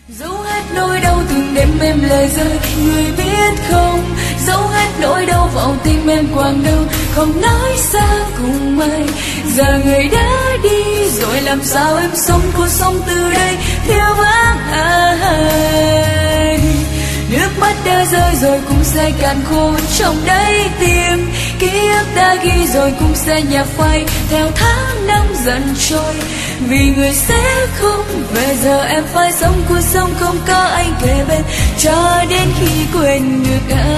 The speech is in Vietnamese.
Dẫu hết nỗi đau từng đêm em lời rơi, người biết không? Dẫu hết nỗi đau vào tim em quàng đâu, không nói xa cùng ai. Giờ người đã đi rồi, làm sao em sống cuộc sống từ đây thiếu vắng ai? Nước mắt đã rơi rồi cũng sẽ cạn khô trong đáy tim, ký ức đã ghi rồi cũng sẽ nhạt phai theo tháng năm dần trôi. Vì người sẽ không về, giờ em phải sống cuộc sống không có anh kề bên, cho đến khi quên được anh.